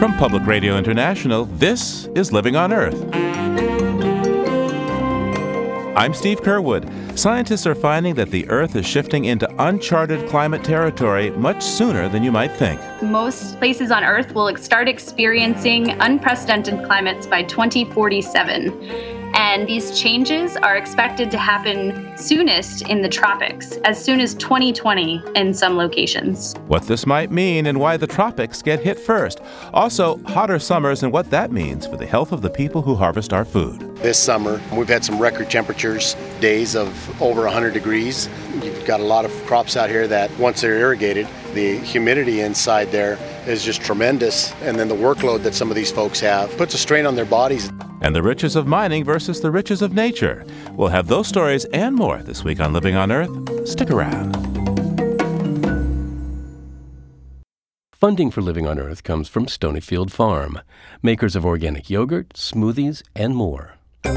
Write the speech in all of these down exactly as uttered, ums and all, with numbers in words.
From Public Radio International, this is Living on Earth. I'm Steve Curwood. Scientists are finding that the Earth is shifting into uncharted climate territory much sooner than you might think. Most places on Earth will start experiencing unprecedented climates by twenty forty-seven. And these changes are expected to happen soonest in the tropics, as soon as twenty twenty in some locations. What this might mean and why the tropics get hit first. Also, hotter summers and what that means for the health of the people who harvest our food. This summer, we've had some record temperatures, days of over one hundred degrees. You've got a lot of crops out here that once they're irrigated, the humidity inside there is just tremendous. And then the workload that some of these folks have puts a strain on their bodies. And the riches of mining versus the riches of nature. We'll have those stories and more this week on Living on Earth. Stick around. Funding for Living on Earth comes from Stonyfield Farm, makers of organic yogurt, smoothies, and more.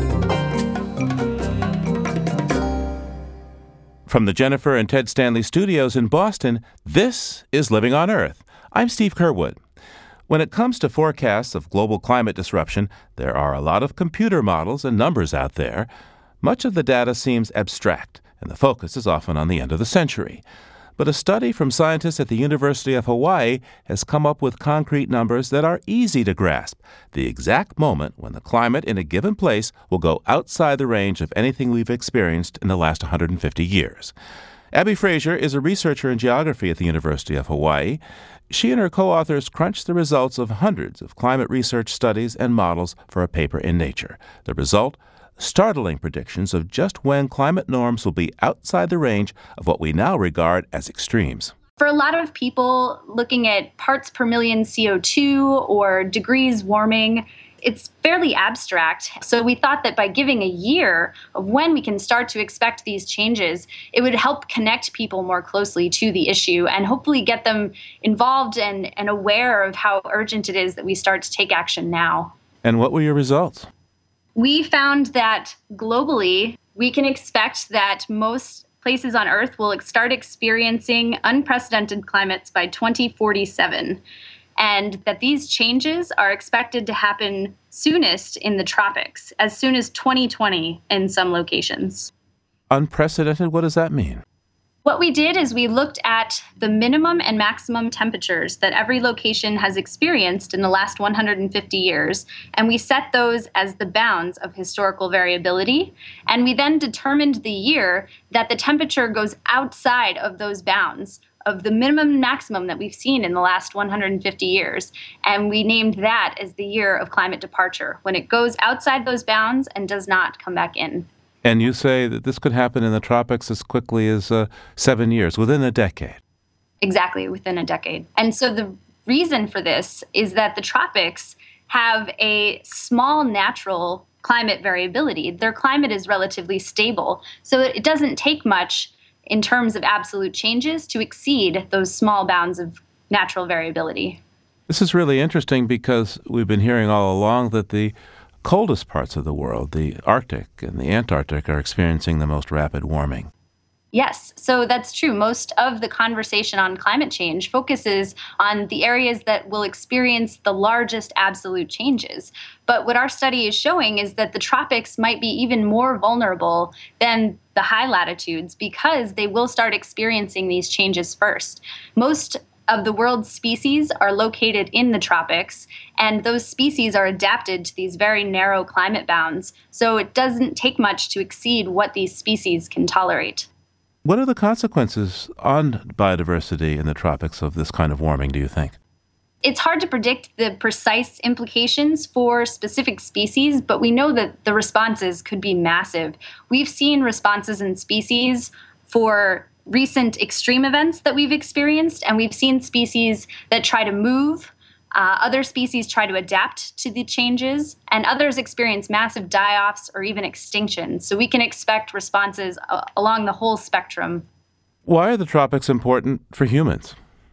From the Jennifer and Ted Stanley studios in Boston, this is Living on Earth. I'm Steve Curwood. When it comes to forecasts of global climate disruption, there are a lot of computer models and numbers out there. Much of the data seems abstract, and the focus is often on the end of the century. But a study from scientists at the University of Hawaii has come up with concrete numbers that are easy to grasp, the exact moment when the climate in a given place will go outside the range of anything we've experienced in the last one hundred fifty years. Abby Fraser is a researcher in geography at the University of Hawaii. She and her co-authors crunched the results of hundreds of climate research studies and models for a paper in Nature. The result? Startling predictions of just when climate norms will be outside the range of what we now regard as extremes. For a lot of people, looking at parts per million C O two or degrees warming, it's fairly abstract. So we thought that by giving a year of when we can start to expect these changes, it would help connect people more closely to the issue and hopefully get them involved and, and aware of how urgent it is that we start to take action now. And what were your results? We found that globally, we can expect that most places on Earth will start experiencing unprecedented climates by twenty forty-seven. And that these changes are expected to happen soonest in the tropics, as soon as twenty twenty in some locations. Unprecedented? What does that mean? What we did is we looked at the minimum and maximum temperatures that every location has experienced in the last one hundred fifty years, and we set those as the bounds of historical variability. And we then determined the year that the temperature goes outside of those bounds of the minimum and maximum that we've seen in the last one hundred fifty years. And we named that as the year of climate departure, when it goes outside those bounds and does not come back in. And you say that this could happen in the tropics as quickly as uh, seven years, within a decade. Exactly, within a decade. And so the reason for this is that the tropics have a small natural climate variability. Their climate is relatively stable, so it doesn't take much in terms of absolute changes to exceed those small bounds of natural variability. This is really interesting because we've been hearing all along that the coldest parts of the world, the Arctic and the Antarctic, are experiencing the most rapid warming. Yes, so that's true. Most of the conversation on climate change focuses on the areas that will experience the largest absolute changes. But what our study is showing is that the tropics might be even more vulnerable than the high latitudes because they will start experiencing these changes first. Most of the world's species are located in the tropics, and those species are adapted to these very narrow climate bounds. So it doesn't take much to exceed what these species can tolerate. What are the consequences on biodiversity in the tropics of this kind of warming, do you think? It's hard to predict the precise implications for specific species, but we know that the responses could be massive. We've seen responses in species for recent extreme events that we've experienced, and we've seen species that try to move. Uh, other species try to adapt to the changes, and others experience massive die-offs or even extinction. So we can expect responses uh, along the whole spectrum. Why are the tropics important for humans?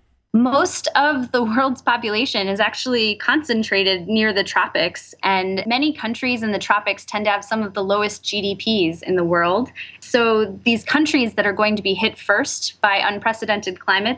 Most of the world's population is actually concentrated near the tropics, and many countries in the tropics tend to have some of the lowest G D Ps in the world. So these countries that are going to be hit first by unprecedented climates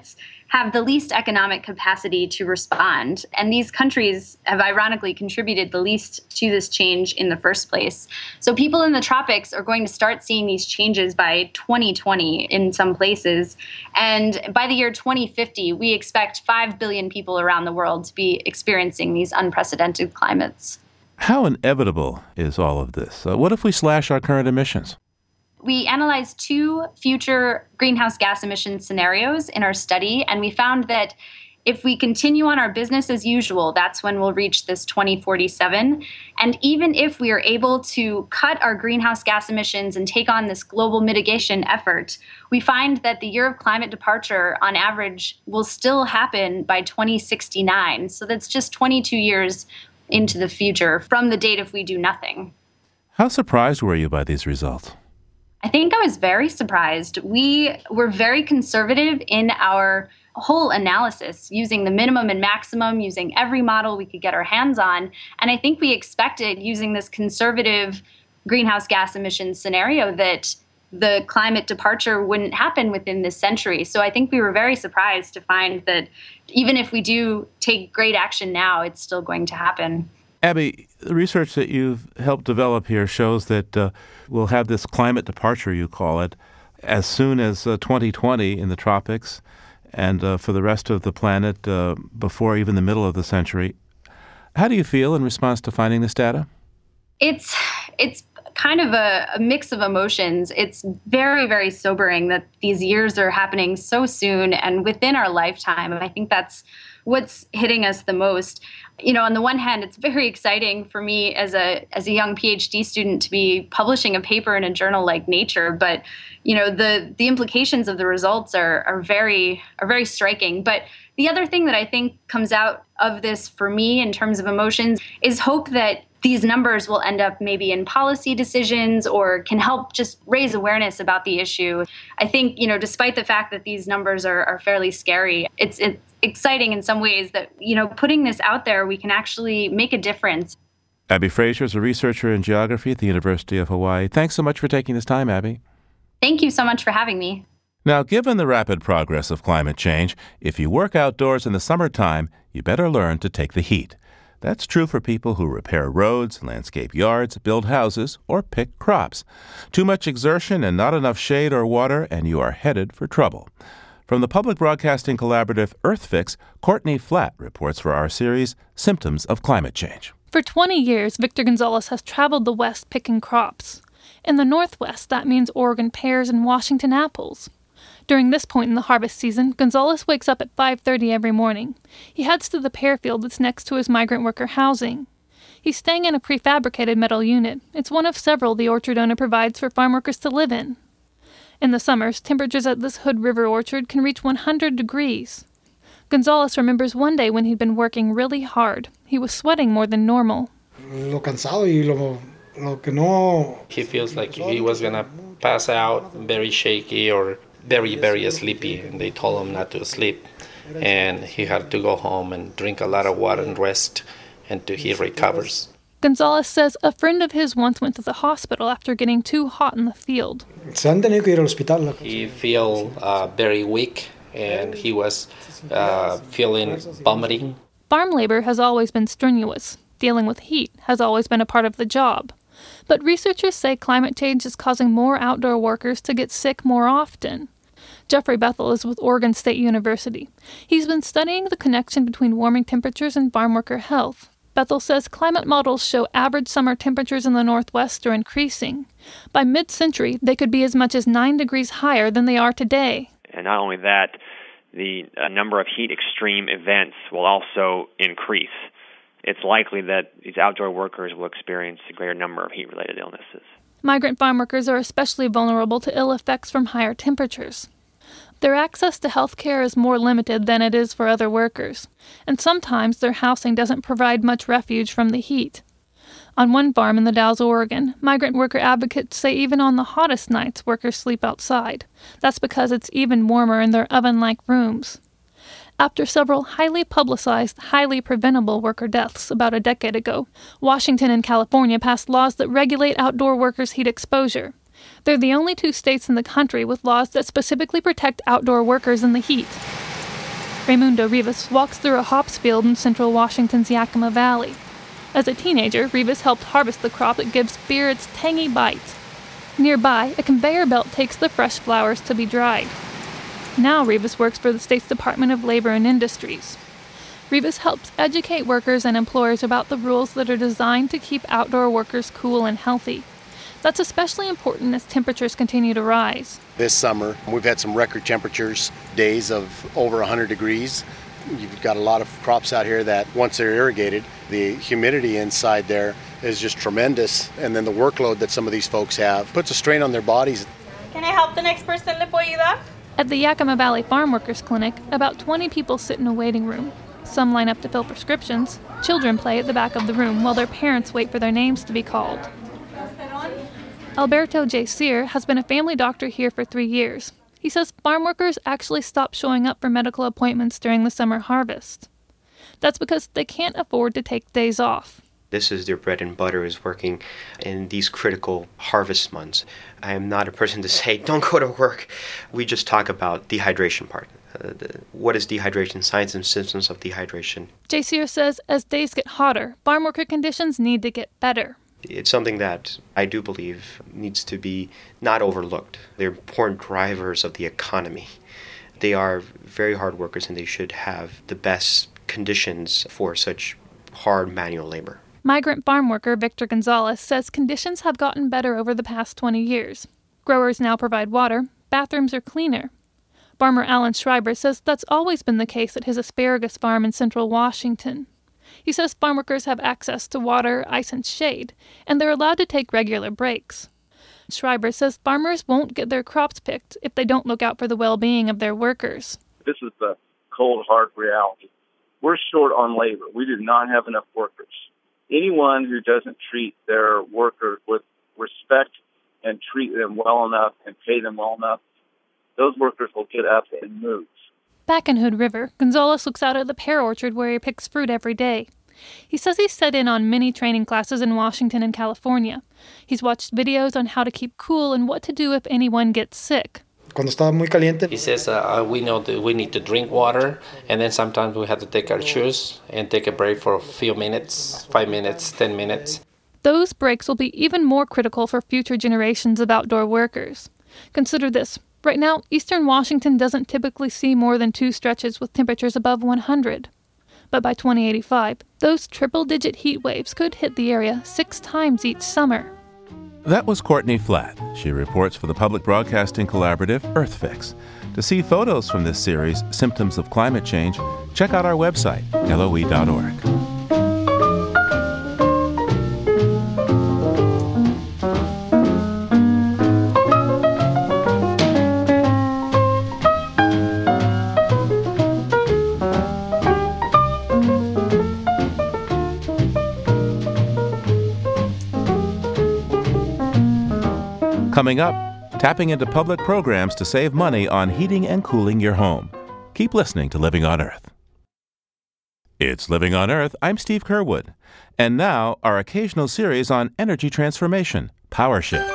have the least economic capacity to respond. And these countries have ironically contributed the least to this change in the first place. So people in the tropics are going to start seeing these changes by twenty twenty in some places. And by the year twenty fifty, we expect five billion people around the world to be experiencing these unprecedented climates. How inevitable is all of this? Uh, what if we slash our current emissions? We analyzed two future greenhouse gas emission scenarios in our study, and we found that if we continue on our business as usual, that's when we'll reach this twenty forty-seven. And even if we are able to cut our greenhouse gas emissions and take on this global mitigation effort, we find that the year of climate departure, on average, will still happen by twenty sixty-nine. So that's just twenty-two years into the future from the date if we do nothing. How surprised were you by these results? I think I was very surprised. We were very conservative in our whole analysis, using the minimum and maximum, using every model we could get our hands on. And I think we expected, using this conservative greenhouse gas emissions scenario, that the climate departure wouldn't happen within this century. So I think we were very surprised to find that even if we do take great action now, it's still going to happen. Abby, the research that you've helped develop here shows that uh, we'll have this climate departure, you call it, as soon as uh, twenty twenty in the tropics, and uh, for the rest of the planet uh, before even the middle of the century. How do you feel in response to finding this data? It's it's kind of a, a mix of emotions. It's very, very sobering that these years are happening so soon and within our lifetime. And I think that's what's hitting us the most. You know, on the one hand, it's very exciting for me as a as a young PhD student to be publishing a paper in a journal like Nature. But, you know, the the implications of the results are are very are very striking. But the other thing that I think comes out of this for me in terms of emotions is hope that these numbers will end up maybe in policy decisions or can help just raise awareness about the issue. I think, you know, despite the fact that these numbers are, are fairly scary, it's, it's exciting in some ways that, you know, putting this out there, we can actually make a difference. Abby Fraser is a researcher in geography at the University of Hawaii. Thanks so much for taking this time, Abby. Thank you so much for having me. Now, given the rapid progress of climate change, if you work outdoors in the summertime, you better learn to take the heat. That's true for people who repair roads, landscape yards, build houses, or pick crops. Too much exertion and not enough shade or water, and you are headed for trouble. From the Public Broadcasting Collaborative EarthFix, Courtney Flatt reports for our series, Symptoms of Climate Change. For twenty years, Victor Gonzalez has traveled the West picking crops. In the Northwest, that means Oregon pears and Washington apples. During this point in the harvest season, Gonzalez wakes up at five thirty every morning. He heads to the pear field that's next to his migrant worker housing. He's staying in a prefabricated metal unit. It's one of several the orchard owner provides for farm workers to live in. In the summers, temperatures at this Hood River orchard can reach one hundred degrees. Gonzalez remembers one day when he'd been working really hard. He was sweating more than normal. Lo cansado y lo, lo que no... He feels like he was going to pass out, very shaky or very, very sleepy, and they told him not to sleep. And he had to go home and drink a lot of water and rest until he recovers. Gonzalez says a friend of his once went to the hospital after getting too hot in the field. He felt uh, very weak, and he was uh, feeling vomiting. Farm labor has always been strenuous. Dealing with heat has always been a part of the job. But researchers say climate change is causing more outdoor workers to get sick more often. Jeffrey Bethel is with Oregon State University. He's been studying the connection between warming temperatures and farm worker health. Bethel says climate models show average summer temperatures in the Northwest are increasing. By mid-century, they could be as much as nine degrees higher than they are today. And not only that, the uh, number of heat extreme events will also increase. It's likely that these outdoor workers will experience a greater number of heat-related illnesses. Migrant farm workers are especially vulnerable to ill effects from higher temperatures. Their access to health care is more limited than it is for other workers, and sometimes their housing doesn't provide much refuge from the heat. On one farm in the Dalles, Oregon, migrant worker advocates say even on the hottest nights, workers sleep outside. That's because it's even warmer in their oven-like rooms. After several highly publicized, highly preventable worker deaths about a decade ago, Washington and California passed laws that regulate outdoor workers' heat exposure. They're the only two states in the country with laws that specifically protect outdoor workers in the heat. Raimundo Rivas walks through a hops field in central Washington's Yakima Valley. As a teenager, Rivas helped harvest the crop that gives beer its tangy bite. Nearby, a conveyor belt takes the fresh flowers to be dried. Now Rivas works for the state's Department of Labor and Industries. Rivas helps educate workers and employers about the rules that are designed to keep outdoor workers cool and healthy. That's especially important as temperatures continue to rise. This summer, we've had some record temperatures, days of over one hundred degrees. You've got a lot of crops out here that once they're irrigated, the humidity inside there is just tremendous. And then the workload that some of these folks have puts a strain on their bodies. Can I help the next person? ¿Le puedo ayudar? At the Yakima Valley Farm Workers Clinic, about twenty people sit in a waiting room. Some line up to fill prescriptions. Children play at the back of the room while their parents wait for their names to be called. Alberto J. Sear has been a family doctor here for three years. He says farm workers actually stop showing up for medical appointments during the summer harvest. That's because they can't afford to take days off. This is their bread and butter, is working in these critical harvest months. I am not a person to say, don't go to work. We just talk about dehydration part. Uh, the, what is dehydration? Signs and symptoms of dehydration. J. Sear says as days get hotter, farm worker conditions need to get better. It's something that I do believe needs to be not overlooked. They're important drivers of the economy. They are very hard workers and they should have the best conditions for such hard manual labor. Migrant farm worker Victor Gonzalez says conditions have gotten better over the past twenty years. Growers now provide water, bathrooms are cleaner. Farmer Alan Schreiber says that's always been the case at his asparagus farm in central Washington. He says farm workers have access to water, ice, and shade, and they're allowed to take regular breaks. Schreiber says farmers won't get their crops picked if they don't look out for the well-being of their workers. This is the cold, hard reality. We're short on labor. We do not have enough workers. Anyone who doesn't treat their workers with respect and treat them well enough and pay them well enough, those workers will get up and move. Back in Hood River, Gonzalez looks out at the pear orchard where he picks fruit every day. He says he's set in on many training classes in Washington and California. He's watched videos on how to keep cool and what to do if anyone gets sick. Cuando estaba muy caliente. He says uh, we know that we need to drink water, and then sometimes we have to take our shoes and take a break for a few minutes, five minutes, ten minutes. Those breaks will be even more critical for future generations of outdoor workers. Consider this. Right now, eastern Washington doesn't typically see more than two stretches with temperatures above one hundred. But by twenty eighty-five, those triple-digit heat waves could hit the area six times each summer. That was Courtney Flatt. She reports for the Public Broadcasting Collaborative, EarthFix. To see photos from this series, Symptoms of Climate Change, check out our website, L O E dot org. Coming up, tapping into public programs to save money on heating and cooling your home. Keep listening to Living on Earth. It's Living on Earth. I'm Steve Curwood. And now, our occasional series on energy transformation, Power Shift.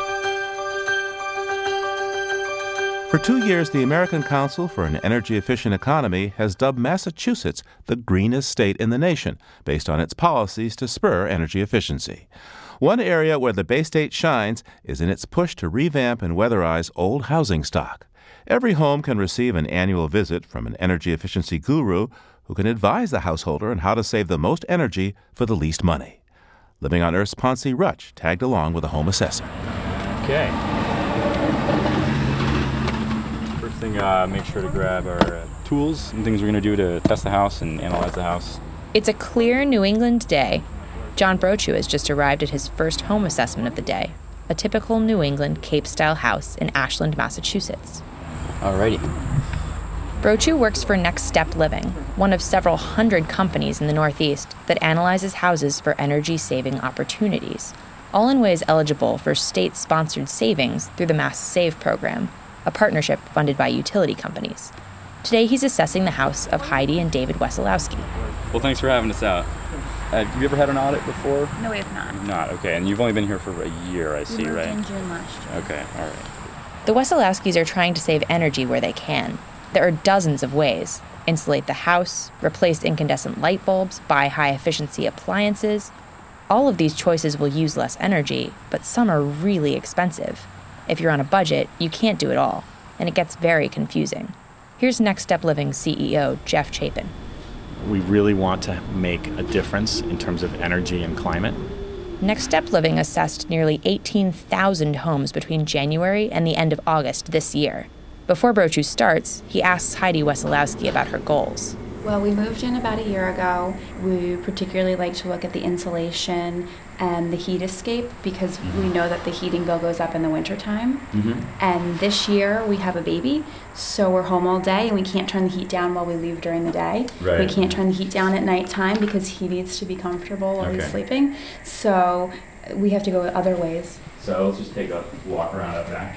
For two years, the American Council for an Energy-Efficient Economy has dubbed Massachusetts the greenest state in the nation, based on its policies to spur energy efficiency. One area where the Bay State shines is in its push to revamp and weatherize old housing stock. Every home can receive an annual visit from an energy efficiency guru who can advise the householder on how to save the most energy for the least money. Living on Earth's Ponce Rutch tagged along with a home assessor. Okay. First thing, uh, make sure to grab our uh, tools and things we're going to do to test the house and analyze the house. It's a clear New England day. John Brochu has just arrived at his first home assessment of the day, a typical New England Cape-style house in Ashland, Massachusetts. Alrighty. Brochu works for Next Step Living, one of several hundred companies in the Northeast that analyzes houses for energy-saving opportunities, all in ways eligible for state-sponsored savings through the Mass Save program, a partnership funded by utility companies. Today he's assessing the house of Heidi and David Wesolowski. Well, thanks for having us out. Uh, have you ever had an audit before? No, we have not. Not, okay. And you've only been here for a year, I see, we moved right? in June last year. Okay, all right. The Wesolowskis are trying to save energy where they can. There are dozens of ways, insulate the house, replace incandescent light bulbs, buy high-efficiency appliances. All of these choices will use less energy, but some are really expensive. If you're on a budget, you can't do it all, and it gets very confusing. Here's Next Step Living C E O Jeff Chapin. We really want to make a difference in terms of energy and climate. Next Step Living assessed nearly eighteen thousand homes between January and the end of August this year. Before Brochu starts, he asks Heidi Wesolowski about her goals. Well, we moved in about a year ago. We particularly like to look at the insulation and the heat escape because mm-hmm. we know that the heating bill goes up in the wintertime. Mm-hmm. And this year we have a baby, so we're home all day and we can't turn the heat down while we leave during the day. Right. We can't turn the heat down at nighttime because he needs to be comfortable while okay. he's sleeping. So we have to go other ways. So let's just take a walk around up back.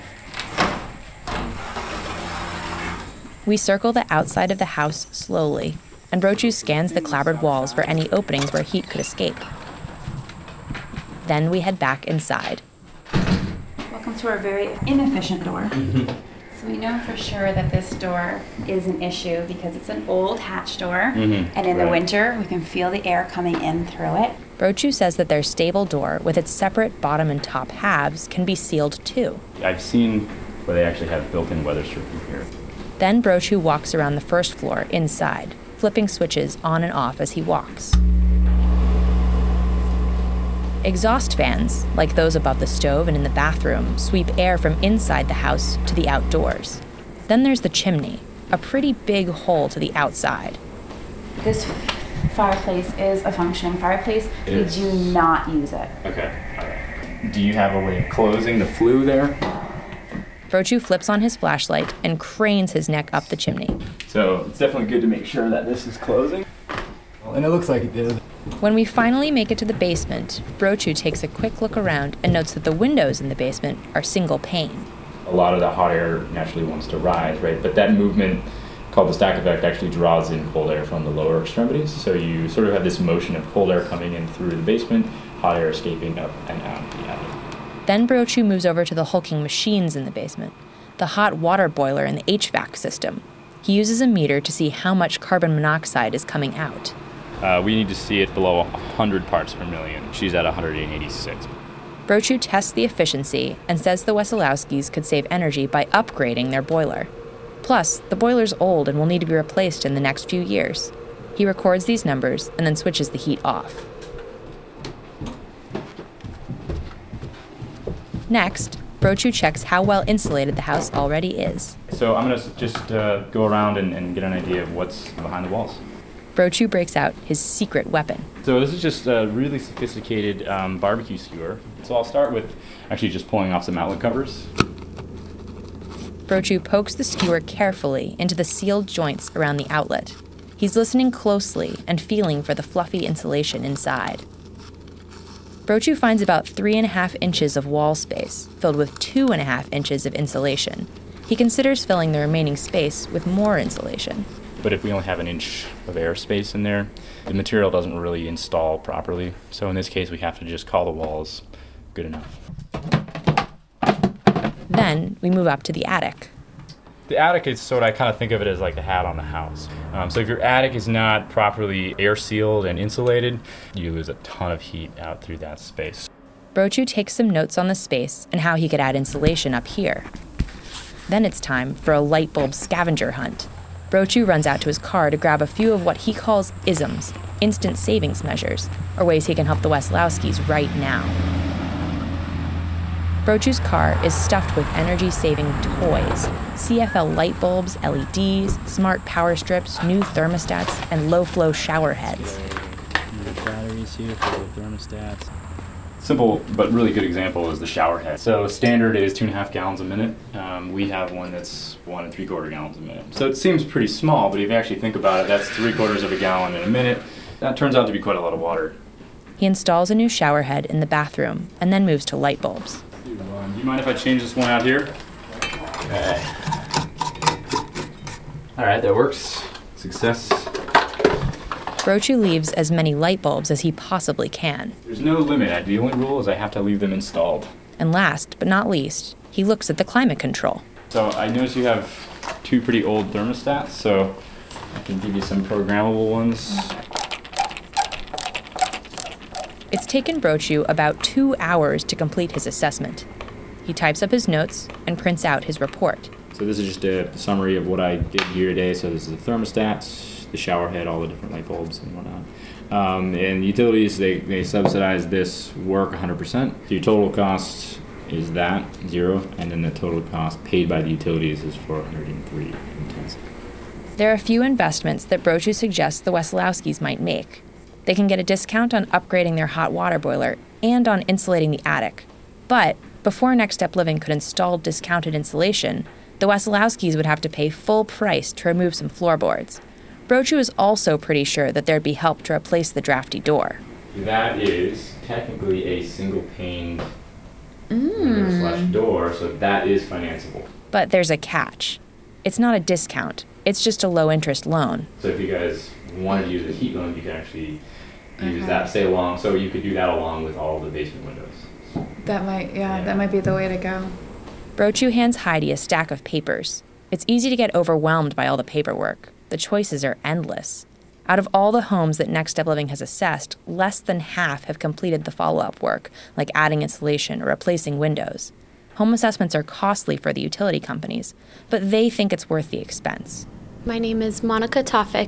We circle the outside of the house slowly, and Brochu scans the clapboard walls for any openings where heat could escape. Then we head back inside. Welcome to our very inefficient door. So we know for sure that this door is an issue because it's an old hatch door, mm-hmm. and in right. the winter we can feel the air coming in through it. Brochu says that their stable door, with its separate bottom and top halves, can be sealed too. I've seen where they actually have built-in weather stripping here. Then Brochu walks around the first floor inside, flipping switches on and off as he walks. Exhaust fans, like those above the stove and in the bathroom, sweep air from inside the house to the outdoors. Then there's the chimney, a pretty big hole to the outside. This fireplace is a functioning fireplace. It we is. do not use it. Okay. All right. Do you have a way of closing the flue there? Brochu flips on his flashlight and cranes his neck up the chimney. So it's definitely good to make sure that this is closing. And it looks like it did. When we finally make it to the basement, Brochu takes a quick look around and notes that the windows in the basement are single pane. A lot of the hot air naturally wants to rise, right? But that movement, called the stack effect, actually draws in cold air from the lower extremities. So you sort of have this motion of cold air coming in through the basement, hot air escaping up and out the attic. Then Brochu moves over to the hulking machines in the basement, the hot water boiler and the H V A C system. He uses a meter to see how much carbon monoxide is coming out. Uh, we need to see it below one hundred parts per million. She's at one hundred eighty-six. Brochu tests the efficiency and says the Wesolowskis could save energy by upgrading their boiler. Plus, the boiler's old and will need to be replaced in the next few years. He records these numbers and then switches the heat off. Next, Brochu checks how well insulated the house already is. So I'm going to just uh, go around and, and get an idea of what's behind the walls. Brochu breaks out his secret weapon. So this is just a really sophisticated um, barbecue skewer. So I'll start with actually just pulling off some outlet covers. Brochu pokes the skewer carefully into the sealed joints around the outlet. He's listening closely and feeling for the fluffy insulation inside. Brochu finds about three and a half inches of wall space, filled with two and a half inches of insulation. He considers filling the remaining space with more insulation. But if we only have an inch of airspace in there, the material doesn't really install properly. So in this case, we have to just call the walls good enough. Then we move up to the attic. The attic is sort of, I kind of think of it as like the hat on the house. Um, so if your attic is not properly air sealed and insulated, you lose a ton of heat out through that space. Brochu takes some notes on the space and how he could add insulation up here. Then it's time for a light bulb scavenger hunt. Brochu runs out to his car to grab a few of what he calls isms, instant savings measures, or ways he can help the Wesolowskis right now. Brochu's car is stuffed with energy-saving toys, C F L light bulbs, L E Ds, smart power strips, new thermostats, and low-flow shower heads. Batteries here for the thermostats. Simple but really good example is the shower head. So standard is two and a half gallons a minute. Um, we have one that's one and three quarter gallons a minute. So it seems pretty small, but if you actually think about it, that's three quarters of a gallon in a minute. That turns out to be quite a lot of water. He installs a new shower head in the bathroom and then moves to light bulbs. Um, do you mind if I change this one out here? Okay. All right, that works. Success. Brochu leaves as many light bulbs as he possibly can. There's no limit. The only rule is I have to leave them installed. And last but not least, he looks at the climate control. So I notice you have two pretty old thermostats, so I can give you some programmable ones. It's taken Brochu about two hours to complete his assessment. He types up his notes and prints out his report. So this is just a summary of what I did here today. So this is the thermostats, the shower head, all the different light bulbs and whatnot. Um, and utilities, they, they subsidize this work one hundred percent. So your total cost is that, zero, and then the total cost paid by the utilities is four hundred three dollars. There are a few investments that Brochu suggests the Wesolowskis might make. They can get a discount on upgrading their hot water boiler and on insulating the attic. But before Next Step Living could install discounted insulation, the Wesolowskis would have to pay full price to remove some floorboards. Brochu is also pretty sure that there'd be help to replace the drafty door. That is technically a single-pane Mm. window slash door, so that is financeable. But there's a catch. It's not a discount. It's just a low-interest loan. So if you guys wanted to use a heat loan, you can actually use Uh-huh. that, say, along. So you could do that along with all the basement windows. That might, yeah, yeah, that might be the way to go. Brochu hands Heidi a stack of papers. It's easy to get overwhelmed by all the paperwork. The choices are endless. Out of all the homes that Next Step Living has assessed, less than half have completed the follow-up work, like adding insulation or replacing windows. Home assessments are costly for the utility companies, but they think it's worth the expense. My name is Monica Tofik.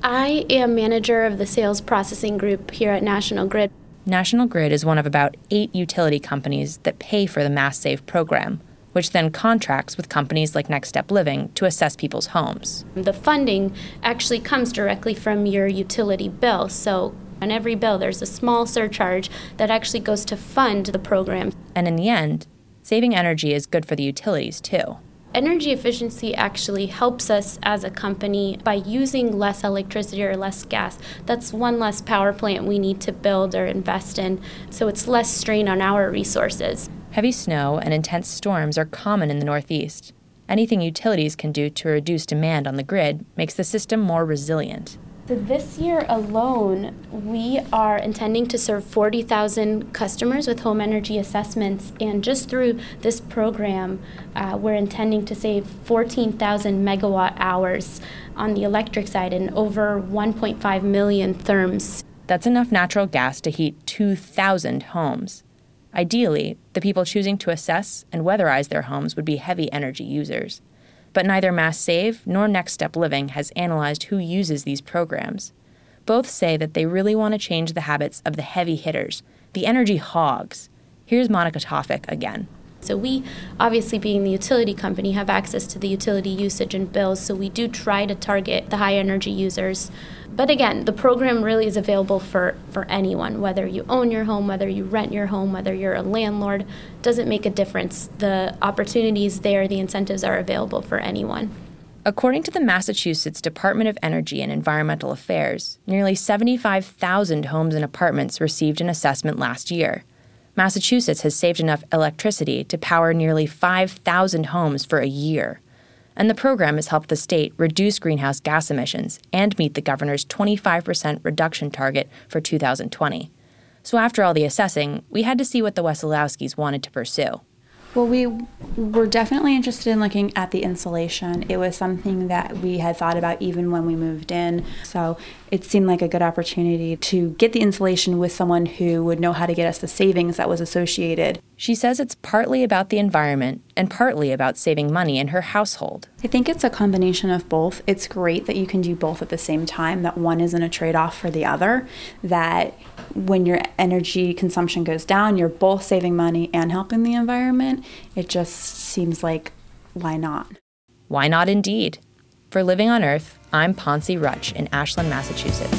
I am manager of the sales processing group here at National Grid. National Grid is one of about eight utility companies that pay for the Mass Save program, which then contracts with companies like Next Step Living to assess people's homes. The funding actually comes directly from your utility bill. So on every bill, there's a small surcharge that actually goes to fund the program. And in the end, saving energy is good for the utilities, too. Energy efficiency actually helps us as a company by using less electricity or less gas. That's one less power plant we need to build or invest in, so it's less strain on our resources. Heavy snow and intense storms are common in the Northeast. Anything utilities can do to reduce demand on the grid makes the system more resilient. So this year alone, we are intending to serve forty thousand customers with home energy assessments, and just through this program, uh, we're intending to save fourteen thousand megawatt hours on the electric side and over one point five million therms. That's enough natural gas to heat two thousand homes. Ideally, the people choosing to assess and weatherize their homes would be heavy energy users. But neither Mass Save nor Next Step Living has analyzed who uses these programs. Both say that they really want to change the habits of the heavy hitters, the energy hogs. Here's Monica Tofik again. So we, obviously being the utility company, have access to the utility usage and bills, so we do try to target the high energy users. But again, the program really is available for, for anyone, whether you own your home, whether you rent your home, whether you're a landlord, doesn't make a difference. The opportunities there, the incentives are available for anyone. According to the Massachusetts Department of Energy and Environmental Affairs, nearly seventy-five thousand homes and apartments received an assessment last year. Massachusetts has saved enough electricity to power nearly five thousand homes for a year. And the program has helped the state reduce greenhouse gas emissions and meet the governor's twenty-five percent reduction target for two thousand twenty. So after all the assessing, we had to see what the Wesolowskis wanted to pursue. Well, we were definitely interested in looking at the insulation. It was something that we had thought about even when we moved in. So it seemed like a good opportunity to get the insulation with someone who would know how to get us the savings that was associated. She says it's partly about the environment and partly about saving money in her household. I think it's a combination of both. It's great that you can do both at the same time, that one isn't a trade-off for the other, that when your energy consumption goes down, you're both saving money and helping the environment. It just seems like, why not? Why not indeed? For Living on Earth, I'm Ponce Rutch in Ashland, Massachusetts.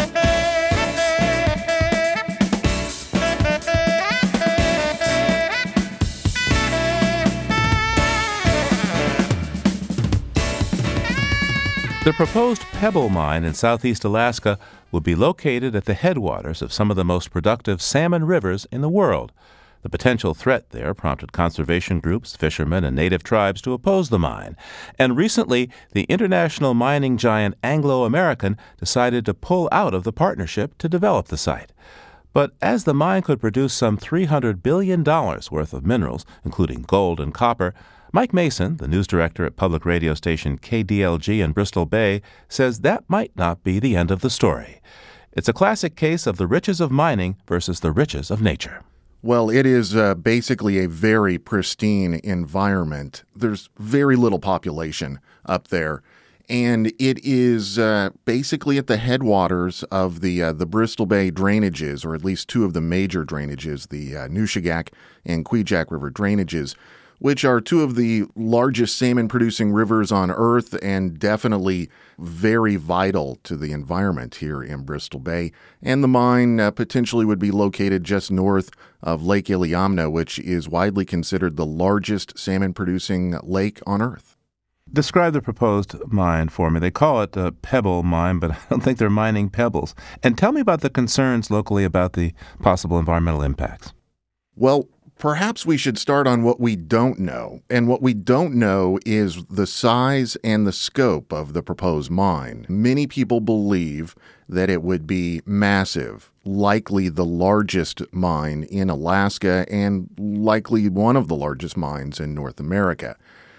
The proposed Pebble Mine in southeast Alaska would be located at the headwaters of some of the most productive salmon rivers in the world. The potential threat there prompted conservation groups, fishermen, and native tribes to oppose the mine. And recently, the international mining giant Anglo American decided to pull out of the partnership to develop the site. But as the mine could produce some three hundred billion dollars worth of minerals, including gold and copper, Mike Mason, the news director at public radio station K D L G in Bristol Bay, says that might not be the end of the story. It's a classic case of the riches of mining versus the riches of nature. Well, it is uh, basically a very pristine environment. There's very little population up there. And it is uh, basically at the headwaters of the uh, the Bristol Bay drainages, or at least two of the major drainages, the uh, Nushagak and Kvichak River drainages, which are two of the largest salmon-producing rivers on Earth and definitely very vital to the environment here in Bristol Bay. And the mine uh, potentially would be located just north of Lake Iliamna, which is widely considered the largest salmon-producing lake on Earth. Describe the proposed mine for me. They call it a pebble mine, but I don't think they're mining pebbles. And tell me about the concerns locally about the possible environmental impacts. Well, perhaps we should start on what we don't know. And what we don't know is the size and the scope of the proposed mine. Many people believe that it would be massive, likely the largest mine in Alaska and likely one of the largest mines in North America.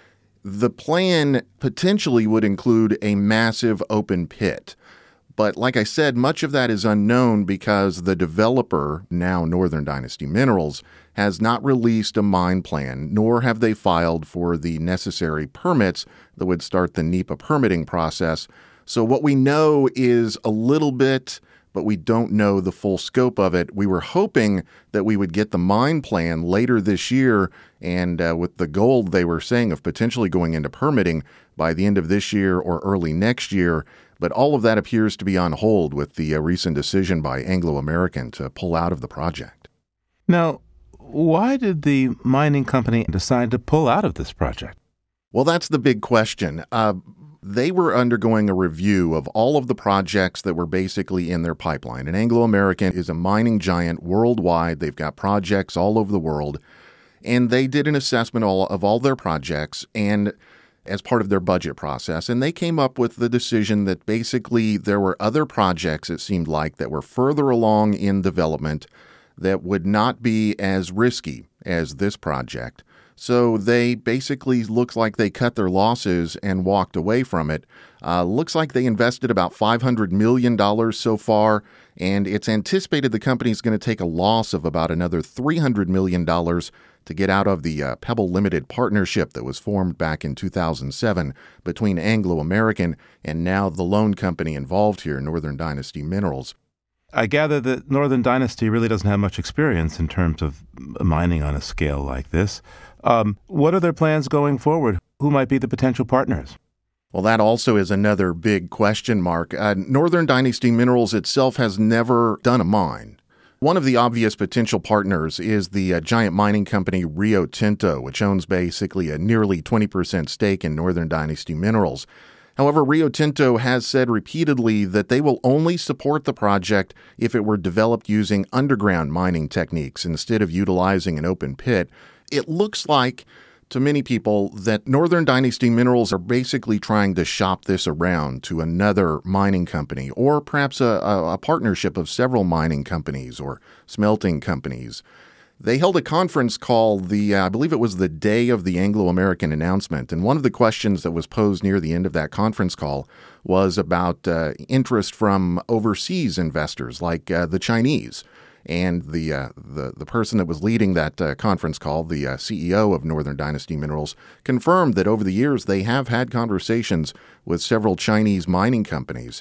The plan potentially would include a massive open pit. But like I said, much of that is unknown because the developer, now Northern Dynasty Minerals, has not released a mine plan, nor have they filed for the necessary permits that would start the NEPA permitting process. So what we know is a little bit, but we don't know the full scope of it. We were hoping that we would get the mine plan later this year, and uh, with the goal they were saying of potentially going into permitting by the end of this year or early next year. But all of that appears to be on hold with the uh, recent decision by Anglo American to pull out of the project. Now, why did the mining company decide to pull out of this project? Well, that's the big question. Uh, they were undergoing a review of all of the projects that were basically in their pipeline. And Anglo American is a mining giant worldwide. They've got projects all over the world. And they did an assessment all, of all their projects and as part of their budget process. And they came up with the decision that basically there were other projects, it seemed like, that were further along in development that would not be as risky as this project. So they basically looks like they cut their losses and walked away from it. Uh, looks like they invested about five hundred million dollars so far, and it's anticipated the company is going to take a loss of about another three hundred million dollars to get out of the uh, Pebble Limited partnership that was formed back in two thousand seven between Anglo American and now the loan company involved here, Northern Dynasty Minerals. I gather that Northern Dynasty really doesn't have much experience in terms of mining on a scale like this. Um, what are their plans going forward? Who might be the potential partners? Well, that also is another big question mark. Uh, Northern Dynasty Minerals itself has never done a mine. One of the obvious potential partners is the uh, giant mining company Rio Tinto, which owns basically a nearly twenty percent stake in Northern Dynasty Minerals. However, Rio Tinto has said repeatedly that they will only support the project if it were developed using underground mining techniques instead of utilizing an open pit. It looks like, to many people, that Northern Dynasty Minerals are basically trying to shop this around to another mining company, or perhaps a, a, a partnership of several mining companies or smelting companies. They held a conference call, the uh, I believe it was the day of the Anglo American announcement, and one of the questions that was posed near the end of that conference call was about uh, interest from overseas investors like uh, the Chinese. And the, uh, the the person that was leading that uh, conference call, the uh, C E O of Northern Dynasty Minerals, confirmed that over the years they have had conversations with several Chinese mining companies.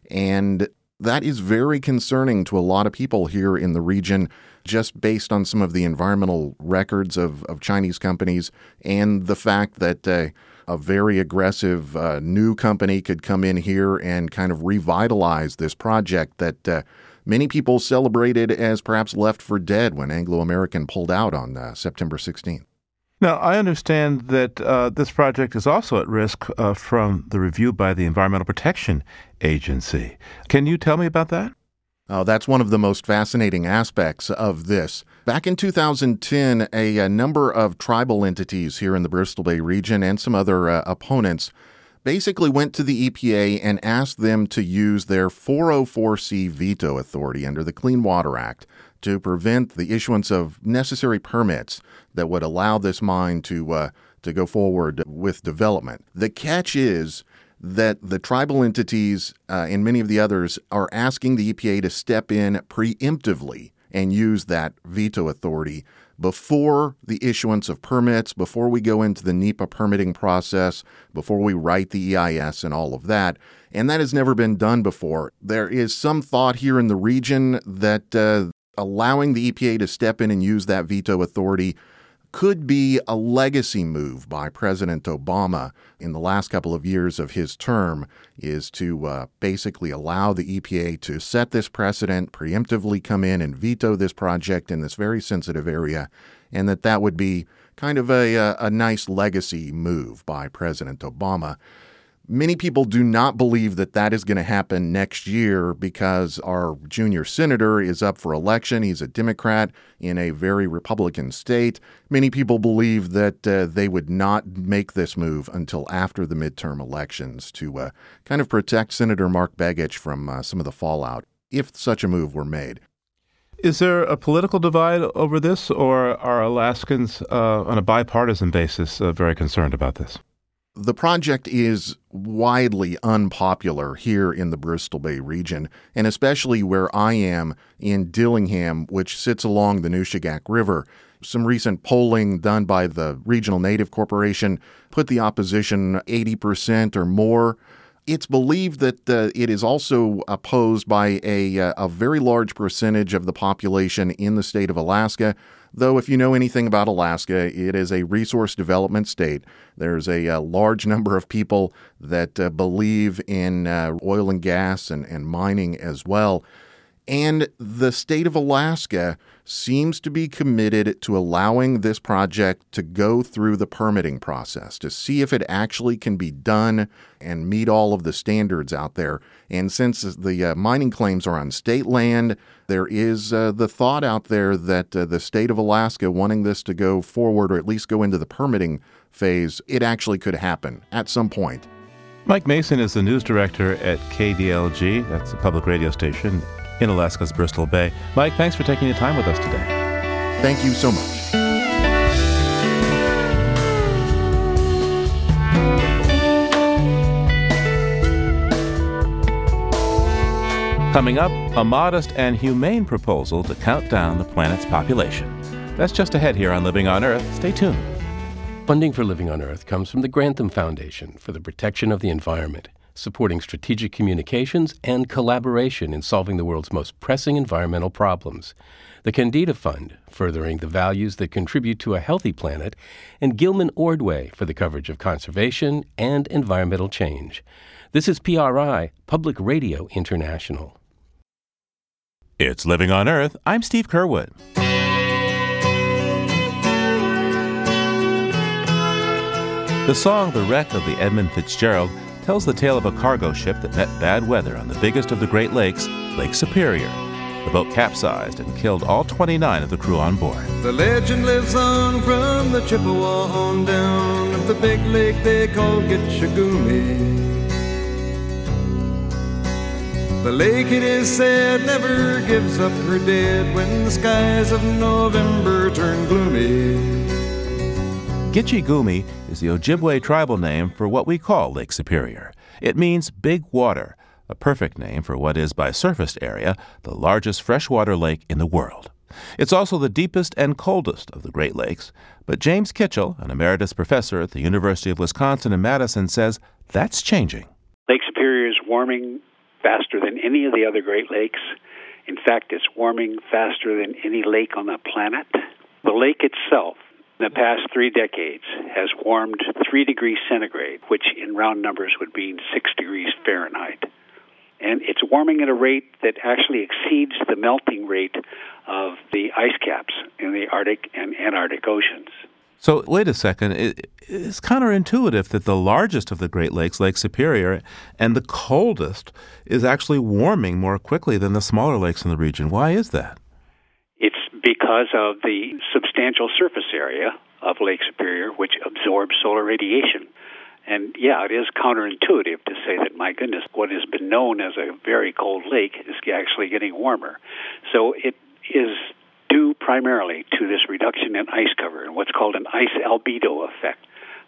And that is very concerning to a lot of people here in the region, just based on some of the environmental records of, of Chinese companies and the fact that uh, a very aggressive uh, new company could come in here and kind of revitalize this project that uh, many people celebrated as perhaps left for dead when Anglo American pulled out on uh, September sixteenth. Now, I understand that uh, this project is also at risk uh, from the review by the Environmental Protection Agency. Can you tell me about that? Oh, that's one of the most fascinating aspects of this. Back in two thousand ten, a, a number of tribal entities here in the Bristol Bay region and some other uh, opponents basically went to the E P A and asked them to use their four oh four C veto authority under the Clean Water Act to prevent the issuance of necessary permits that would allow this mine to uh, to go forward with development. The catch is that the tribal entities uh, and many of the others are asking the E P A to step in preemptively and use that veto authority before the issuance of permits, before we go into the NEPA permitting process, before we write the E I S and all of that. And that has never been done before. There is some thought here in the region that uh, allowing the E P A to step in and use that veto authority could be a legacy move by President Obama in the last couple of years of his term, is to uh, basically allow the E P A to set this precedent, preemptively come in and veto this project in this very sensitive area, and that that would be kind of a, a, a nice legacy move by President Obama. Many people do not believe that that is going to happen next year because our junior senator is up for election. He's a Democrat in a very Republican state. Many people believe that uh, they would not make this move until after the midterm elections to uh, kind of protect Senator Mark Begich from uh, some of the fallout, if such a move were made. Is there a political divide over this, or are Alaskans uh, on a bipartisan basis uh, very concerned about this? The project is widely unpopular here in the Bristol Bay region, and especially where I am in Dillingham, which sits along the Nushagak River. Some recent polling done by the Regional Native Corporation put the opposition eighty percent or more. It's believed that uh, it is also opposed by a, a very large percentage of the population in the state of Alaska. Though if you know anything about Alaska, it is a resource development state. There's a, a large number of people that uh, believe in uh, oil and gas and, and mining as well. And the state of Alaska seems to be committed to allowing this project to go through the permitting process to see if it actually can be done and meet all of the standards out there. And since the uh, mining claims are on state land, there is uh, the thought out there that uh, the state of Alaska wanting this to go forward, or at least go into the permitting phase, it actually could happen at some point. Mike Mason is the news director at K D L G, that's a public radio station in Alaska's Bristol Bay. Mike, thanks for taking the time with us today. Thank you so much. Coming up, a modest and humane proposal to count down the planet's population. That's just ahead here on Living on Earth. Stay tuned. Funding for Living on Earth comes from the Grantham Foundation for the Protection of the Environment, supporting strategic communications and collaboration in solving the world's most pressing environmental problems. The Candida Fund, furthering the values that contribute to a healthy planet, and Gilman Ordway for the coverage of conservation and environmental change. This is P R I, Public Radio International. It's Living on Earth. I'm Steve Curwood. The song The Wreck of the Edmund Fitzgerald tells the tale of a cargo ship that met bad weather on the biggest of the Great Lakes, Lake Superior. The boat capsized and killed all twenty-nine of the crew on board. The legend lives on from the Chippewa on down of the big lake they call Gitche Gumee. The lake, it is said, never gives up her dead when the skies of November turn gloomy. Gitche Gumee is the Ojibwe tribal name for what we call Lake Superior. It means big water, a perfect name for what is, by surface area, the largest freshwater lake in the world. It's also the deepest and coldest of the Great Lakes, but James Kitchell, an emeritus professor at the University of Wisconsin in Madison, says that's changing. Lake Superior is warming faster than any of the other Great Lakes. In fact, it's warming faster than any lake on the planet. The lake itself, in the past three decades, has warmed three degrees centigrade, which in round numbers would be six degrees Fahrenheit. And it's warming at a rate that actually exceeds the melting rate of the ice caps in the Arctic and Antarctic oceans. So wait a second. It, it's counterintuitive that the largest of the Great Lakes, Lake Superior, and the coldest is actually warming more quickly than the smaller lakes in the region. Why is that? It's because of the substantial surface area of Lake Superior, which absorbs solar radiation. And yeah, it is counterintuitive to say that, my goodness, what has been known as a very cold lake is actually getting warmer. So it is due primarily to this reduction in ice cover and what's called an ice albedo effect.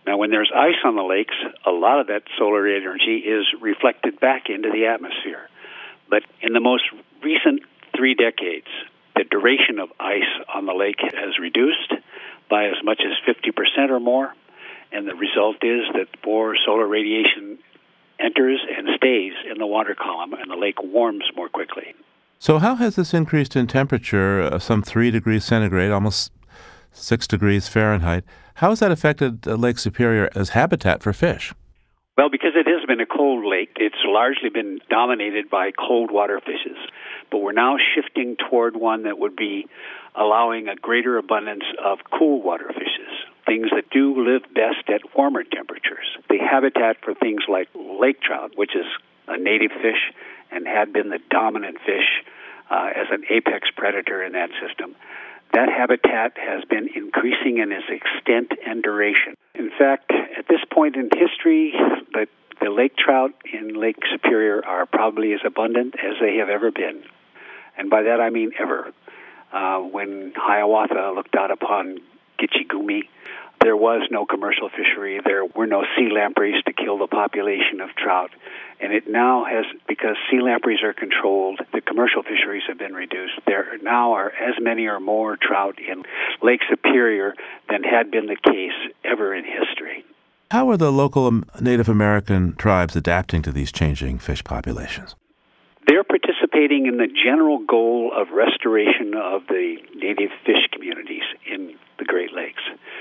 Now, when there's ice on the lakes, a lot of that solar energy is reflected back into the atmosphere. But in the most recent three decades, the duration of ice on the lake has reduced by as much as fifty percent or more, and the result is that more solar radiation enters and stays in the water column, and the lake warms more quickly. So how has this increase in temperature, uh, some three degrees centigrade, almost six degrees Fahrenheit, how has that affected uh, Lake Superior as habitat for fish? Well, because it has been a cold lake, it's largely been dominated by cold water fishes. But we're now shifting toward one that would be allowing a greater abundance of cool water fishes, things that do live best at warmer temperatures. The habitat for things like lake trout, which is a native fish and had been the dominant fish uh, as an apex predator in that system, that habitat has been increasing in its extent and duration. In fact, at this point in history, the, the lake trout in Lake Superior are probably as abundant as they have ever been. And by that I mean ever. Uh, when Hiawatha looked out upon Gitche Gumee, there was no commercial fishery. There were no sea lampreys to kill the population of trout. And it now has, because sea lampreys are controlled, the commercial fisheries have been reduced. There now are as many or more trout in Lake Superior than had been the case ever in history. How are the local Native American tribes adapting to these changing fish populations? They're participating in the general goal of restoration of the native fish communities in the Great Lakes.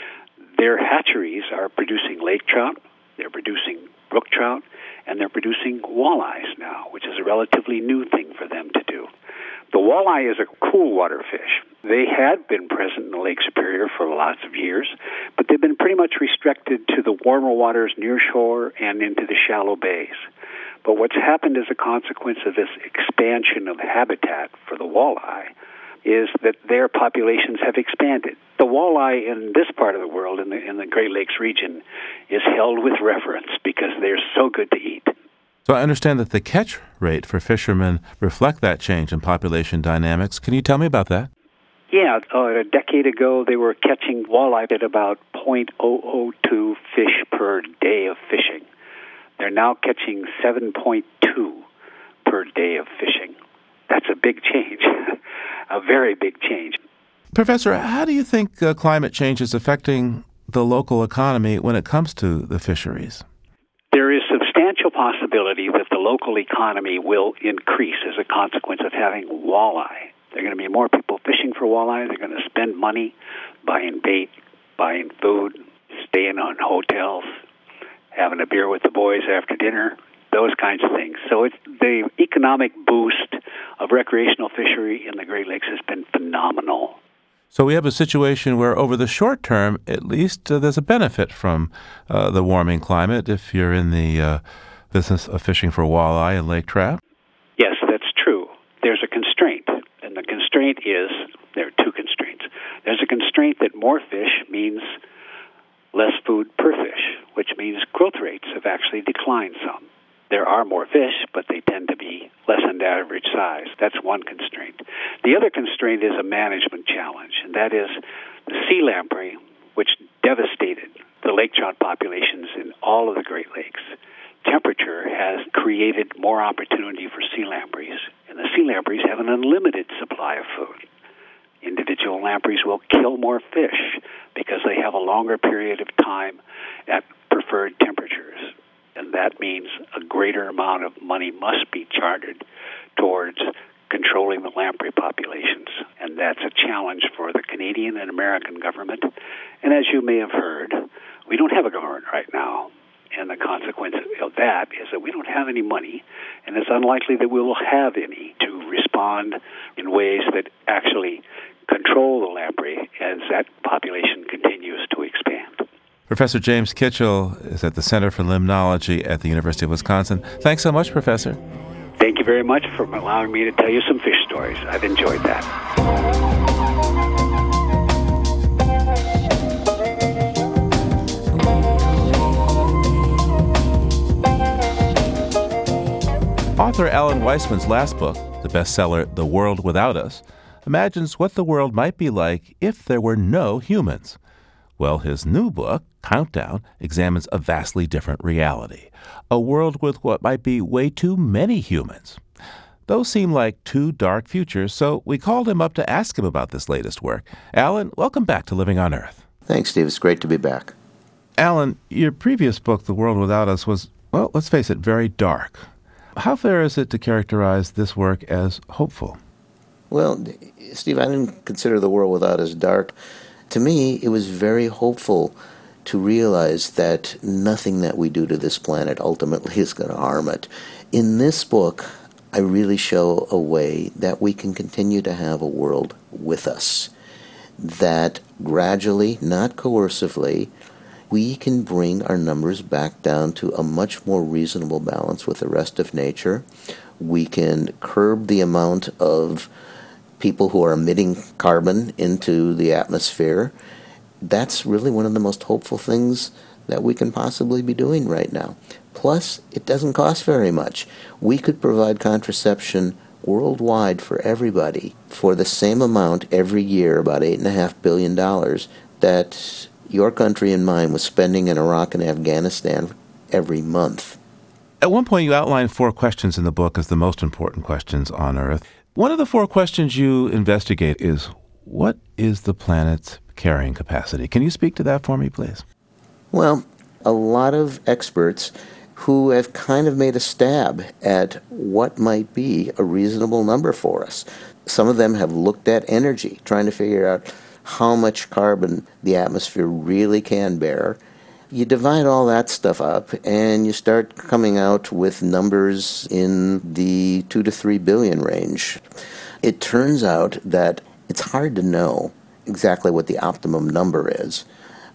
Their hatcheries are producing lake trout, they're producing brook trout, and they're producing walleyes now, which is a relatively new thing for them to do. The walleye is a cool water fish. They had been present in Lake Superior for lots of years, but they've been pretty much restricted to the warmer waters near shore and into the shallow bays. But what's happened as a consequence of this expansion of habitat for the walleye is that their populations have expanded. The walleye in this part of the world, in the, in the Great Lakes region, is held with reverence because they're so good to eat. So I understand that the catch rate for fishermen reflect that change in population dynamics. Can you tell me about that? Yeah, uh, a decade ago they were catching walleye at about zero point zero zero two fish per day of fishing. They're now catching seven point two per day of fishing. That's a big change, a very big change. Professor, how do you think uh, climate change is affecting the local economy when it comes to the fisheries? There is substantial possibility that the local economy will increase as a consequence of having walleye. There are going to be more people fishing for walleye. They're going to spend money buying bait, buying food, staying on hotels, having a beer with the boys after dinner, those kinds of things. So it's, the economic boost of recreational fishery in the Great Lakes has been phenomenal. So we have a situation where over the short term, at least, uh, there's a benefit from uh, the warming climate if you're in the uh, business of fishing for walleye and lake trout? Yes, that's true. There's a constraint, and the constraint is, there are two constraints. There's a constraint that more fish means less food per fish, which means growth rates have actually declined some. There are more fish, but they tend to be less than average size. That's one constraint. The other constraint is a management challenge, and that is the sea lamprey, which devastated the lake trout populations in all of the Great Lakes. Temperature has created more opportunity for sea lampreys, and the sea lampreys have an unlimited supply of food. Individual lampreys will kill more fish because they have a longer period of time at preferred temperatures. And that means a greater amount of money must be chartered towards controlling the lamprey populations. And that's a challenge for the Canadian and American government. And as you may have heard, we don't have a government right now. And the consequence of that is that we don't have any money, and it's unlikely that we will have any to respond in ways that actually control the lamprey as that population continues to expand. Professor James Kitchell is at the Center for Limnology at the University of Wisconsin. Thanks so much, Professor. Thank you very much for allowing me to tell you some fish stories. I've enjoyed that. Author Alan Weisman's last book, the bestseller The World Without Us, imagines what the world might be like if there were no humans. Well, his new book, Countdown, examines a vastly different reality, a world with what might be way too many humans. Those seem like two dark futures, so we called him up to ask him about this latest work. Alan, welcome back to Living on Earth. Thanks, Steve. It's great to be back. Alan, your previous book, The World Without Us, was, well, let's face it, very dark. How fair is it to characterize this work as hopeful? Well, Steve, I didn't consider The World Without Us dark. To me, it was very hopeful to realize that nothing that we do to this planet ultimately is going to harm it. In this book, I really show a way that we can continue to have a world with us, that gradually, not coercively, we can bring our numbers back down to a much more reasonable balance with the rest of nature. We can curb the amount of people who are emitting carbon into the atmosphere. That's really one of the most hopeful things that we can possibly be doing right now. Plus, it doesn't cost very much. We could provide contraception worldwide for everybody for the same amount every year, about eight point five billion dollars, that your country and mine was spending in Iraq and Afghanistan every month. At one point, you outlined four questions in the book as the most important questions on Earth. One of the four questions you investigate is, what is the planet's carrying capacity? Can you speak to that for me, please? Well, a lot of experts who have kind of made a stab at what might be a reasonable number for us. Some of them have looked at energy, trying to figure out how much carbon the atmosphere really can bear. You divide all that stuff up, and you start coming out with numbers in the two to three billion range. It turns out that it's hard to know exactly what the optimum number is,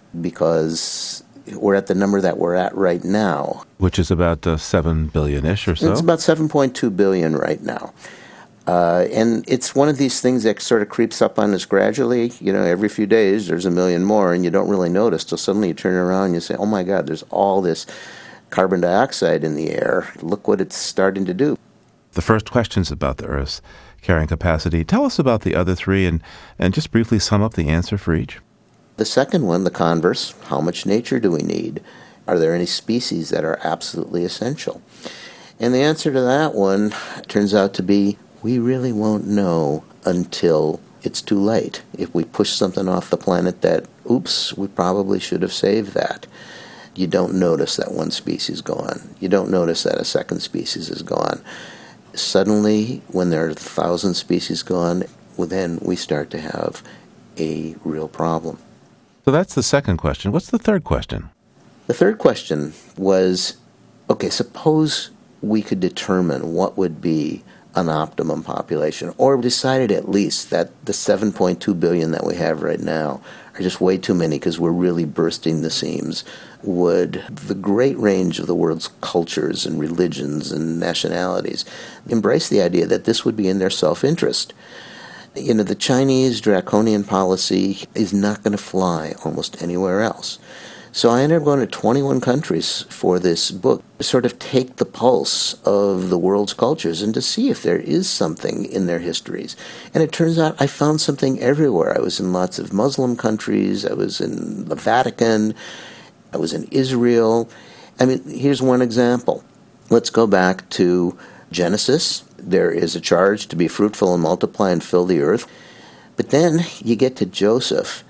because we're at the number that we're at right now. Which is about uh, seven billion-ish or so? It's about seven point two billion right now. Uh, and it's one of these things that sort of creeps up on us gradually. You know, every few days there's a million more, and you don't really notice till suddenly you turn around and you say, oh my God, there's all this carbon dioxide in the air. Look what it's starting to do. The first question's about the Earth's carrying capacity. Tell us about the other three and, and just briefly sum up the answer for each. The second one, the converse, how much nature do we need? Are there any species that are absolutely essential? And the answer to that one turns out to be, we really won't know until it's too late. If we push something off the planet that, oops, we probably should have saved that. You don't notice that one species is gone. You don't notice that a second species is gone. Suddenly, when there are a thousand species gone, well, then we start to have a real problem. So that's the second question. What's the third question? The third question was, okay, suppose we could determine what would be an optimum population, or decided at least that the seven point two billion that we have right now are just way too many because we're really bursting the seams. Would the great range of the world's cultures and religions and nationalities embrace the idea that this would be in their self-interest? You know, the Chinese draconian policy is not going to fly almost anywhere else. So I ended up going to twenty-one countries for this book to sort of take the pulse of the world's cultures and to see if there is something in their histories. And it turns out I found something everywhere. I was in lots of Muslim countries. I was in the Vatican. I was in Israel. I mean, here's one example. Let's go back to Genesis. There is a charge to be fruitful and multiply and fill the earth. But then you get to Joseph,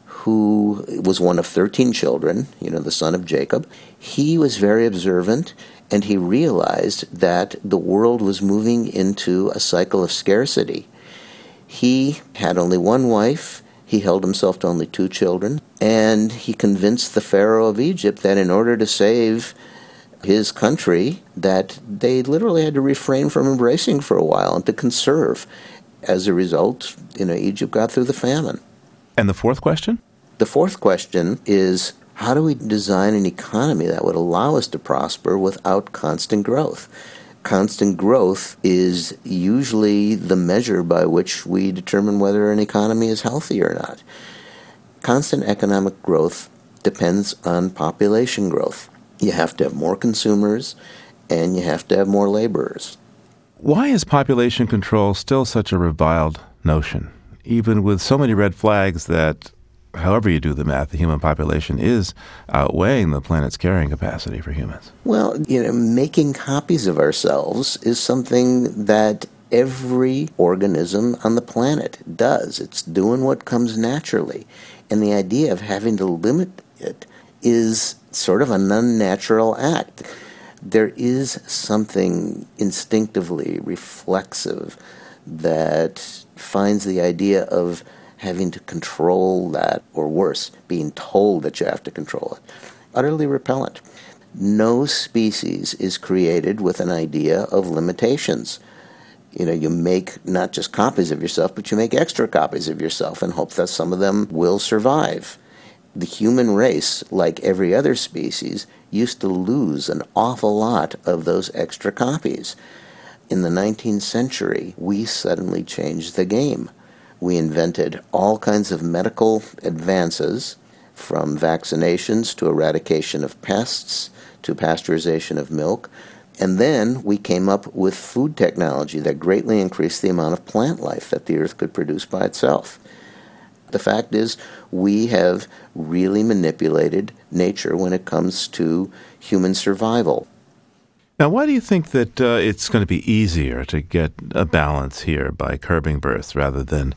who was one of thirteen children, you know, the son of Jacob. He was very observant, and he realized that the world was moving into a cycle of scarcity. He had only one wife. He held himself to only two children, and he convinced the Pharaoh of Egypt that in order to save his country, that they literally had to refrain from embracing for a while and to conserve. As a result, you know, Egypt got through the famine. And the fourth question? The fourth question is, how do we design an economy that would allow us to prosper without constant growth? Constant growth is usually the measure by which we determine whether an economy is healthy or not. Constant economic growth depends on population growth. You have to have more consumers, and you have to have more laborers. Why is population control still such a reviled notion, even with so many red flags that however you do the math, the human population is outweighing the planet's carrying capacity for humans. Well, you know, making copies of ourselves is something that every organism on the planet does. It's doing what comes naturally. And the idea of having to limit it is sort of an unnatural act. There is something instinctively reflexive that finds the idea of having to control that, or worse, being told that you have to control it, utterly repellent. No species is created with an idea of limitations. You know, you make not just copies of yourself, but you make extra copies of yourself and hope that some of them will survive. The human race, like every other species, used to lose an awful lot of those extra copies. In the nineteenth century, we suddenly changed the game. We invented all kinds of medical advances, from vaccinations to eradication of pests to pasteurization of milk. And then we came up with food technology that greatly increased the amount of plant life that the earth could produce by itself. The fact is, we have really manipulated nature when it comes to human survival. Now, why do you think that uh, it's going to be easier to get a balance here by curbing births rather than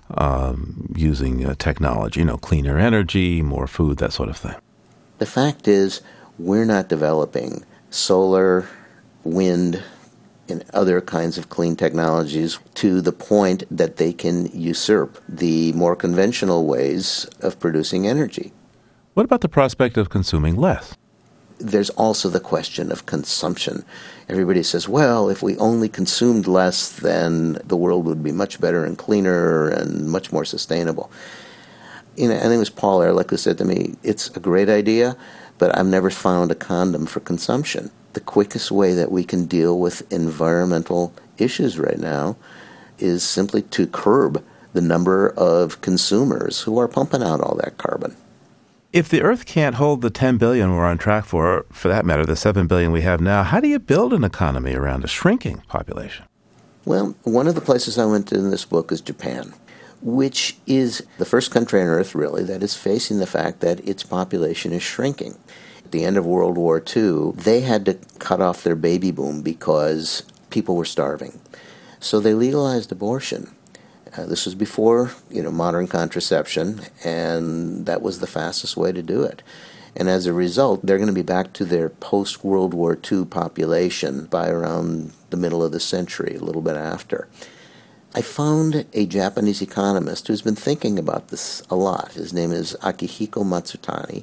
um, using uh, technology, you know, cleaner energy, more food, that sort of thing? The fact is, we're not developing solar, wind, and other kinds of clean technologies to the point that they can usurp the more conventional ways of producing energy. What about the prospect of consuming less? There's also the question of consumption. Everybody says, well, if we only consumed less, then the world would be much better and cleaner and much more sustainable. You know, I think it was Paul Ehrlich who said to me, it's a great idea, but I've never found a condom for consumption. The quickest way that we can deal with environmental issues right now is simply to curb the number of consumers who are pumping out all that carbon. If the Earth can't hold the ten billion we're on track for, or for that matter, the seven billion we have now, how do you build an economy around a shrinking population? Well, one of the places I went to in this book is Japan, which is the first country on Earth, really, that is facing the fact that its population is shrinking. At the end of World War Two, they had to cut off their baby boom because people were starving. So they legalized abortion. Uh, this was before, you know, modern contraception, and that was the fastest way to do it. And as a result, they're going to be back to their post-World War Two population by around the middle of the century, a little bit after. I found a Japanese economist who's been thinking about this a lot. His name is Akihiko Matsutani.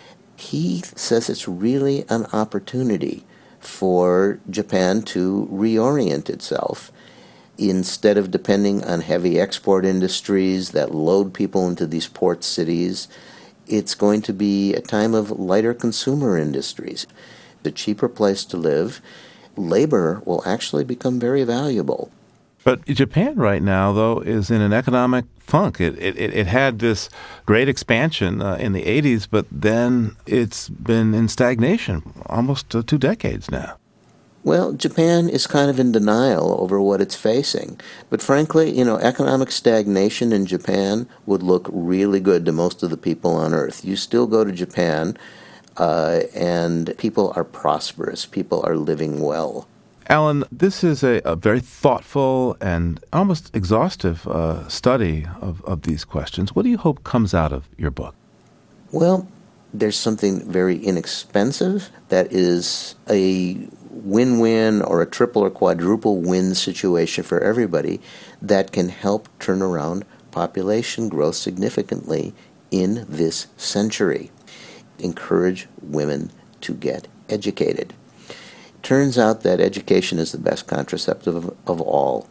He says it's really an opportunity for Japan to reorient itself. Instead of depending on heavy export industries that load people into these port cities, it's going to be a time of lighter consumer industries. The cheaper place to live, labor will actually become very valuable. But Japan right now, though, is in an economic funk. It it, it had this great expansion uh, in the eighties, but then it's been in stagnation almost uh, two decades now. Well, Japan is kind of in denial over what it's facing. But frankly, you know, economic stagnation in Japan would look really good to most of the people on Earth. You still go to Japan, uh, and people are prosperous. People are living well. Alan, this is a, a very thoughtful and almost exhaustive uh, study of, of these questions. What do you hope comes out of your book? Well, there's something very inexpensive that is a win-win or a triple or quadruple win situation for everybody that can help turn around population growth significantly in this century. Encourage women to get educated. Turns out that education is the best contraceptive of, of all.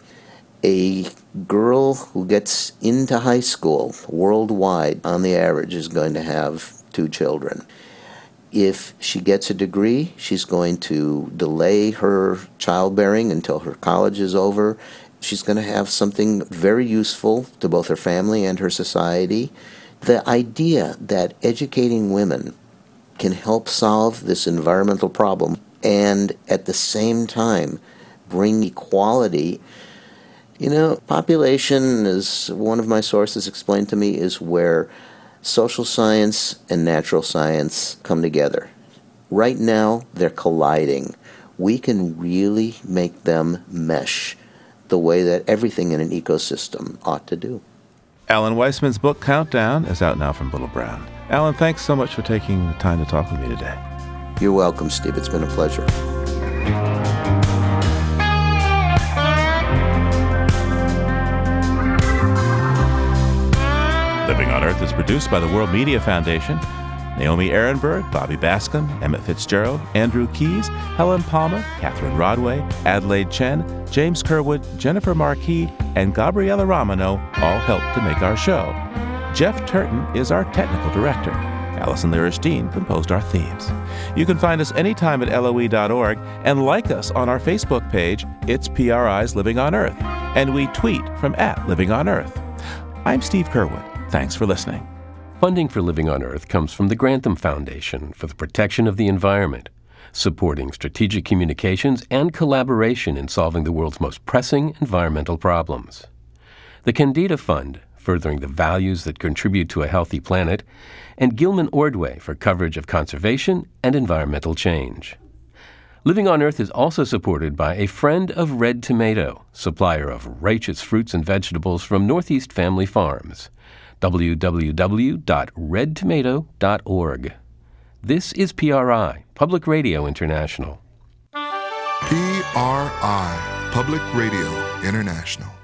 A girl who gets into high school worldwide, on the average, is going to have two children. If she gets a degree, she's going to delay her childbearing until her college is over. She's going to have something very useful to both her family and her society. The idea that educating women can help solve this environmental problem and at the same time bring equality. You know, population, as one of my sources explained to me, is where social science and natural science come together. Right now, they're colliding. We can really make them mesh the way that everything in an ecosystem ought to do. Alan Weissman's book, Countdown, is out now from Little Brown. Alan, thanks so much for taking the time to talk with me today. You're welcome, Steve. It's been a pleasure. Living on Earth is produced by the World Media Foundation. Naomi Ehrenberg, Bobby Bascom, Emmett Fitzgerald, Andrew Keyes, Helen Palmer, Catherine Rodway, Adelaide Chen, James Kerwood, Jennifer Marquis, and Gabriella Romano all helped to make our show. Jeff Turton is our technical director. Allison Lirish-Dean composed our themes. You can find us anytime at L O E dot org and like us on our Facebook page, It's P R I's Living on Earth, and we tweet from at Living on Earth. I'm Steve Kerwood. Thanks for listening. Funding for Living on Earth comes from the Grantham Foundation for the Protection of the Environment, supporting strategic communications and collaboration in solving the world's most pressing environmental problems. The Candida Fund, furthering the values that contribute to a healthy planet, and Gilman Ordway for coverage of conservation and environmental change. Living on Earth is also supported by a friend of Red Tomato, supplier of righteous fruits and vegetables from Northeast Family Farms. w w w dot red tomato dot org. This is P R I, Public Radio International. P R I, Public Radio International.